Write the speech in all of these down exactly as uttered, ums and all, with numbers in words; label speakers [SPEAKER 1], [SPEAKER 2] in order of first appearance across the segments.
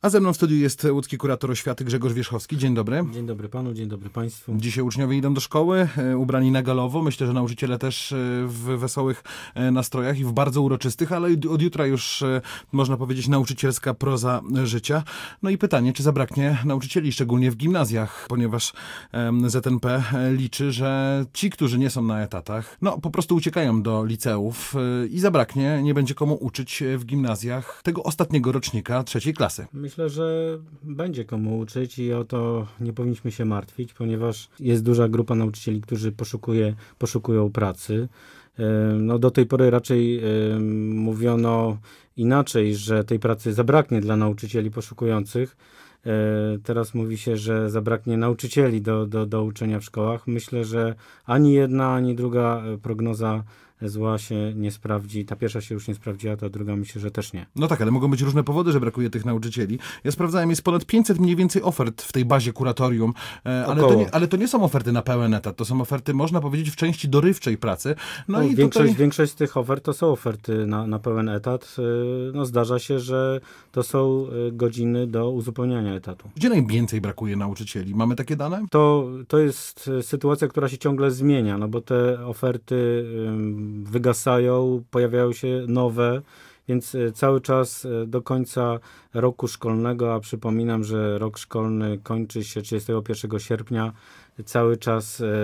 [SPEAKER 1] A ze mną w studiu jest łódzki kurator oświaty Grzegorz Wierzchowski. Dzień dobry.
[SPEAKER 2] Dzień dobry panu, dzień dobry państwu.
[SPEAKER 1] Dzisiaj uczniowie idą do szkoły, ubrani na galowo. Myślę, że nauczyciele też w wesołych nastrojach i w bardzo uroczystych, ale od jutra już można powiedzieć nauczycielska proza życia. No i pytanie, czy zabraknie nauczycieli, szczególnie w gimnazjach, ponieważ Z N P liczy, że ci, którzy nie są na etatach, no po prostu uciekają do liceów i zabraknie, nie będzie komu uczyć w gimnazjach tego ostatniego rocznika trzeciej klasy.
[SPEAKER 2] Myślę, że będzie komu uczyć i o to nie powinniśmy się martwić, ponieważ jest duża grupa nauczycieli, którzy poszukuje, poszukują pracy. No, do tej pory raczej y, mówiono inaczej, że tej pracy zabraknie dla nauczycieli poszukujących. Y, teraz mówi się, że zabraknie nauczycieli do, do, do uczenia w szkołach. Myślę, że ani jedna, ani druga prognoza zła się nie sprawdzi. Ta pierwsza się już nie sprawdziła, ta druga myślę, że też nie.
[SPEAKER 1] No tak, ale mogą być różne powody, że brakuje tych nauczycieli. Ja sprawdzałem, jest ponad pięćset mniej więcej ofert w tej bazie kuratorium, e, ale, to nie, ale to nie są oferty na pełen etat, to są oferty, można powiedzieć, w części dorywczej pracy. No,
[SPEAKER 2] no
[SPEAKER 1] i
[SPEAKER 2] większość,
[SPEAKER 1] tutaj...
[SPEAKER 2] większość z tych ofert to są oferty na, na pełen etat. No zdarza się, że to są godziny do uzupełniania etatu.
[SPEAKER 1] Gdzie najwięcej brakuje nauczycieli? Mamy takie dane?
[SPEAKER 2] To, to jest sytuacja, która się ciągle zmienia, no bo te oferty wygasają, pojawiają się nowe, więc cały czas do końca roku szkolnego, a przypominam, że rok szkolny kończy się trzydziestego pierwszego sierpnia, cały czas e,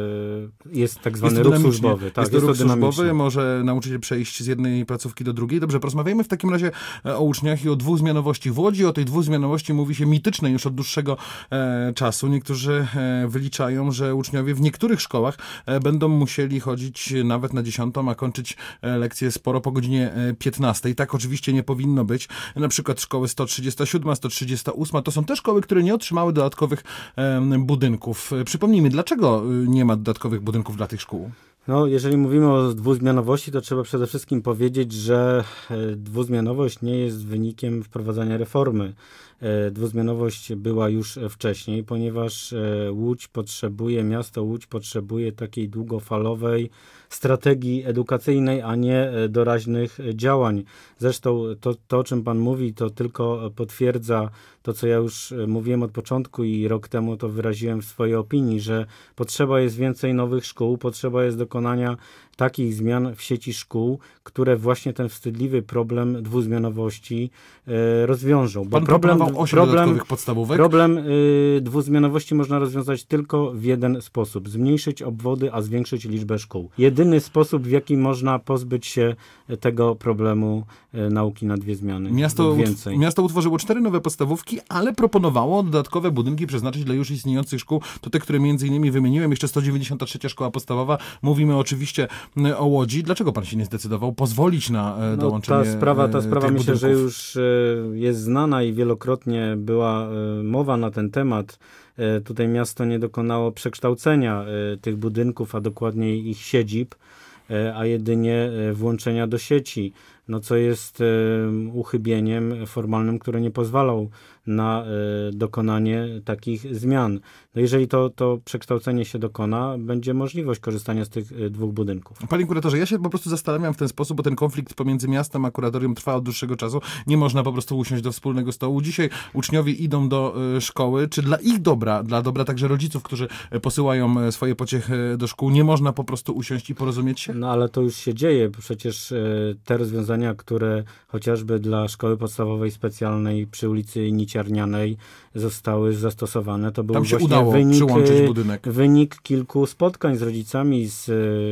[SPEAKER 2] jest tak zwany ruch służbowy. Tak,
[SPEAKER 1] jest to ruch służbowy, może nauczyciel przejść z jednej placówki do drugiej. Dobrze, porozmawiajmy w takim razie o uczniach i o dwuzmianowości. W Łodzi o tej dwuzmianowości mówi się mitycznej już od dłuższego e, czasu. Niektórzy e, wyliczają, że uczniowie w niektórych szkołach e, będą musieli chodzić nawet na dziesiątą, a kończyć e, lekcje sporo po godzinie piętnastej. Tak oczywiście nie powinno być. Na przykład szkoły sto trzydziesta siódma, sto trzydziesta ósma to są te szkoły, które nie otrzymały dodatkowych e, budynków. Przypomnijmy, dlaczego nie ma dodatkowych budynków dla tych szkół?
[SPEAKER 2] No, jeżeli mówimy o dwuzmianowości, to trzeba przede wszystkim powiedzieć, że dwuzmianowość nie jest wynikiem wprowadzania reformy. Dwuzmianowość była już wcześniej, ponieważ Łódź potrzebuje, miasto Łódź potrzebuje takiej długofalowej strategii edukacyjnej, a nie doraźnych działań. Zresztą to, to, o czym pan mówi, to tylko potwierdza to, co ja już mówiłem od początku i rok temu to wyraziłem w swojej opinii, że potrzeba jest więcej nowych szkół, potrzeba jest dokonania takich zmian w sieci szkół, które właśnie ten wstydliwy problem dwuzmianowości e, rozwiążą. Bo
[SPEAKER 1] Pan
[SPEAKER 2] problem,
[SPEAKER 1] osiem
[SPEAKER 2] problem,
[SPEAKER 1] dodatkowych podstawówek?
[SPEAKER 2] Problem y, dwuzmianowości można rozwiązać tylko w jeden sposób. Zmniejszyć obwody, a zwiększyć liczbę szkół. Jedyny sposób, w jaki można pozbyć się tego problemu y, nauki na dwie zmiany.
[SPEAKER 1] Miasto,
[SPEAKER 2] więcej.
[SPEAKER 1] miasto utworzyło cztery nowe podstawówki, ale proponowało dodatkowe budynki przeznaczyć dla już istniejących szkół. To te, które między innymi wymieniłem. Jeszcze sto dziewięćdziesiąta trzecia szkoła podstawowa. Mówimy oczywiście o Łodzi. Dlaczego pan się nie zdecydował pozwolić na e, dołączenie
[SPEAKER 2] no, ta sprawa, ta sprawa myślę,
[SPEAKER 1] budynków?
[SPEAKER 2] że już e, jest znana i wielokrotnie była e, mowa na ten temat. E, tutaj miasto nie dokonało przekształcenia e, tych budynków, a dokładniej ich siedzib, e, a jedynie e, włączenia do sieci, no co jest e, uchybieniem formalnym, które nie pozwalał na e, dokonanie takich zmian. No jeżeli to, to przekształcenie się dokona, będzie możliwość korzystania z tych e, dwóch budynków.
[SPEAKER 1] Panie kuratorze, ja się po prostu zastanawiam w ten sposób, bo ten konflikt pomiędzy miastem a kuratorium trwa od dłuższego czasu. Nie można po prostu usiąść do wspólnego stołu. Dzisiaj uczniowie idą do e, szkoły. Czy dla ich dobra, dla dobra także rodziców, którzy posyłają e, swoje pociechy do szkół, nie można po prostu usiąść i porozumieć się?
[SPEAKER 2] No ale to już się dzieje. Przecież e, te rozwiązania, które chociażby dla szkoły podstawowej specjalnej przy ulicy Niciarnianej zostały zastosowane, to był
[SPEAKER 1] Tam się
[SPEAKER 2] właśnie
[SPEAKER 1] udało
[SPEAKER 2] wynik,
[SPEAKER 1] przyłączyć budynek.
[SPEAKER 2] wynik kilku spotkań z rodzicami, z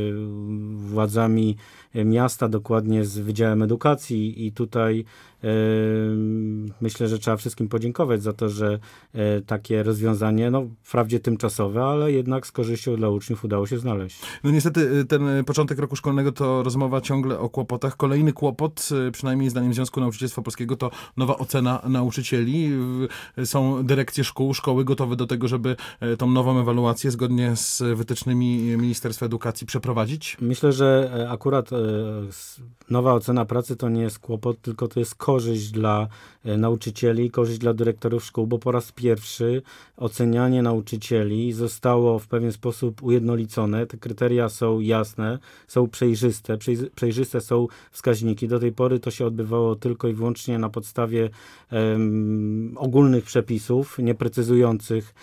[SPEAKER 2] y, władzami miasta, dokładnie z Wydziałem Edukacji i tutaj y, myślę, że trzeba wszystkim podziękować za to, że y, takie rozwiązanie, no wprawdzie tymczasowe, ale jednak z korzyścią dla uczniów udało się znaleźć.
[SPEAKER 1] No niestety ten początek roku szkolnego to rozmowa ciągle o kłopotach. Kolejny kłopot, przynajmniej zdaniem Związku Nauczycielstwa Polskiego, to nowa ocena nauczycieli. Są dyrekcje szkół, szkoły gotowe do tego, żeby tą nową ewaluację zgodnie z wytycznymi Ministerstwa Edukacji przeprowadzić?
[SPEAKER 2] Myślę, że akurat nowa ocena pracy to nie jest kłopot, tylko to jest korzyść dla nauczycieli, korzyść dla dyrektorów szkół, bo po raz pierwszy ocenianie nauczycieli zostało w pewien sposób ujednolicone. Te kryteria są jasne, są przejrzyste, przejrzyste są wskaźniki. Do tej pory to się odbywało tylko i wyłącznie na podstawie um, ogólnych przepisów, nie precyzujących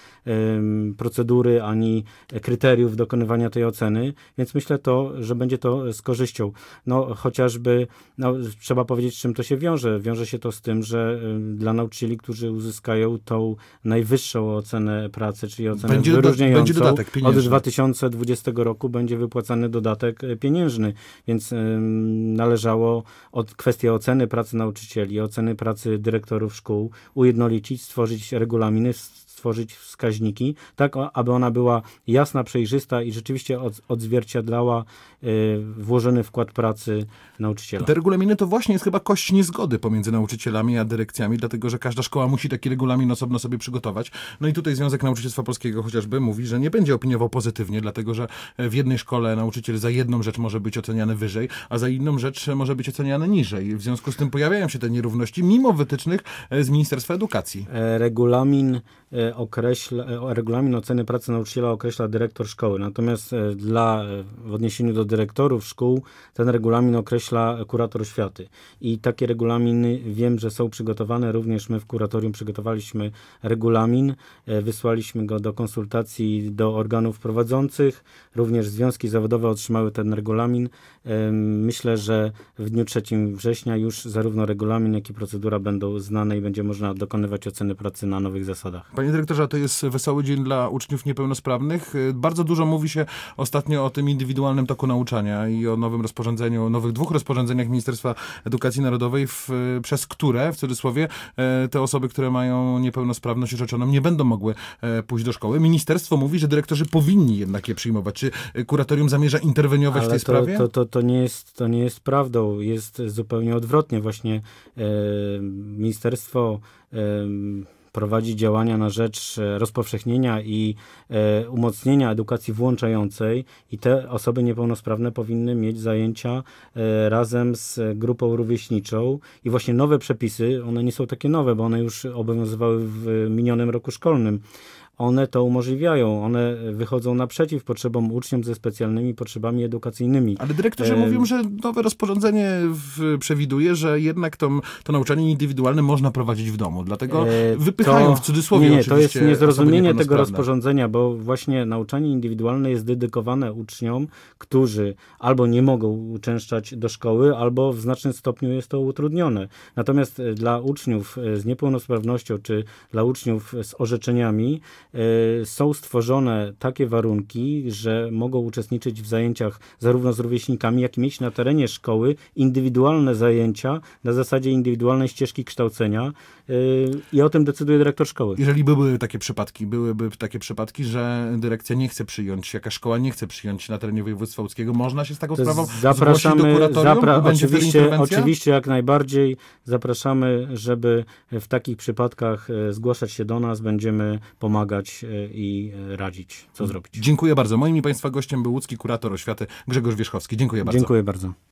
[SPEAKER 2] procedury ani kryteriów dokonywania tej oceny, więc myślę to, że będzie to z korzyścią. No chociażby, no, trzeba powiedzieć, z czym to się wiąże. Wiąże się to z tym, że dla nauczycieli, którzy uzyskają tą najwyższą ocenę pracy, czyli ocenę
[SPEAKER 1] będzie
[SPEAKER 2] wyróżniającą,
[SPEAKER 1] będzie dodatek pieniężny.
[SPEAKER 2] Od dwa tysiące dwudziestego roku będzie wypłacany dodatek pieniężny, więc ym, należało od kwestii oceny pracy nauczycieli, oceny pracy dyrektorów szkół ujednolicić, stworzyć regulaminy, stworzyć wskaźniki, tak aby ona była jasna, przejrzysta i rzeczywiście od, odzwierciedlała y, włożony wkład pracy nauczyciela.
[SPEAKER 1] Te regulaminy to właśnie jest chyba kość niezgody pomiędzy nauczycielami a dyrekcjami, dlatego że każda szkoła musi taki regulamin osobno sobie przygotować. No i tutaj Związek Nauczycielstwa Polskiego chociażby mówi, że nie będzie opiniował pozytywnie, dlatego że w jednej szkole nauczyciel za jedną rzecz może być oceniany wyżej, a za inną rzecz może być oceniany niżej. W związku z tym pojawiają się te nierówności, mimo wytycznych z Ministerstwa Edukacji.
[SPEAKER 2] Regulamin określa, regulamin oceny pracy nauczyciela określa dyrektor szkoły. Natomiast dla, w odniesieniu do dyrektorów szkół ten regulamin określa kurator oświaty. I takie regulaminy wiem, że są przygotowane. Również my w kuratorium przygotowaliśmy regulamin. Wysłaliśmy go do konsultacji do organów prowadzących. Również związki zawodowe otrzymały ten regulamin. Myślę, że w dniu trzeciego września już zarówno regulamin, jak i procedura będą znane i będzie można dokonywać oceny pracy na nowych zasadach.
[SPEAKER 1] Panie dyrektorze, to jest wesoły dzień dla uczniów niepełnosprawnych. Bardzo dużo mówi się ostatnio o tym indywidualnym toku nauczania i o nowym rozporządzeniu, o nowych dwóch rozporządzeniach Ministerstwa Edukacji Narodowej, w, przez które, w cudzysłowie, te osoby, które mają niepełnosprawność orzeczoną, nie będą mogły pójść do szkoły. Ministerstwo mówi, że dyrektorzy powinni jednak je przyjmować. Czy kuratorium zamierza interweniować
[SPEAKER 2] Ale
[SPEAKER 1] w tej
[SPEAKER 2] to,
[SPEAKER 1] sprawie?
[SPEAKER 2] To, to, to, nie jest, to nie jest prawdą. Jest zupełnie odwrotnie. Właśnie e, ministerstwo e, prowadzi działania na rzecz rozpowszechnienia i e, umocnienia edukacji włączającej i te osoby niepełnosprawne powinny mieć zajęcia e, razem z grupą rówieśniczą i właśnie nowe przepisy, one nie są takie nowe, bo one już obowiązywały w minionym roku szkolnym. One to umożliwiają, one wychodzą naprzeciw potrzebom uczniom ze specjalnymi potrzebami edukacyjnymi.
[SPEAKER 1] Ale dyrektorzy e... mówią, że nowe rozporządzenie w, przewiduje, że jednak to, to nauczanie indywidualne można prowadzić w domu. Dlatego e... wypychają
[SPEAKER 2] to...
[SPEAKER 1] w cudzysłowie
[SPEAKER 2] nie, nie,
[SPEAKER 1] oczywiście.
[SPEAKER 2] To jest niezrozumienie tego rozporządzenia, bo właśnie nauczanie indywidualne jest dedykowane uczniom, którzy albo nie mogą uczęszczać do szkoły, albo w znacznym stopniu jest to utrudnione. Natomiast dla uczniów z niepełnosprawnością, czy dla uczniów z orzeczeniami, są stworzone takie warunki, że mogą uczestniczyć w zajęciach zarówno z rówieśnikami, jak i mieć na terenie szkoły indywidualne zajęcia na zasadzie indywidualnej ścieżki kształcenia i o tym decyduje dyrektor szkoły.
[SPEAKER 1] Jeżeli by były takie przypadki, byłyby takie przypadki, że dyrekcja nie chce przyjąć, jakaś szkoła nie chce przyjąć na terenie województwa łódzkiego, można się z taką sprawą
[SPEAKER 2] zapraszamy,
[SPEAKER 1] zgłosić do kuratorium?
[SPEAKER 2] Zapra- oczywiście, oczywiście jak najbardziej zapraszamy, żeby w takich przypadkach zgłaszać się do nas, będziemy pomagać i radzić, co zrobić.
[SPEAKER 1] Dziękuję bardzo. Moim i Państwa gościem był łódzki kurator oświaty Grzegorz Wierzchowski. Dziękuję bardzo.
[SPEAKER 2] Dziękuję bardzo.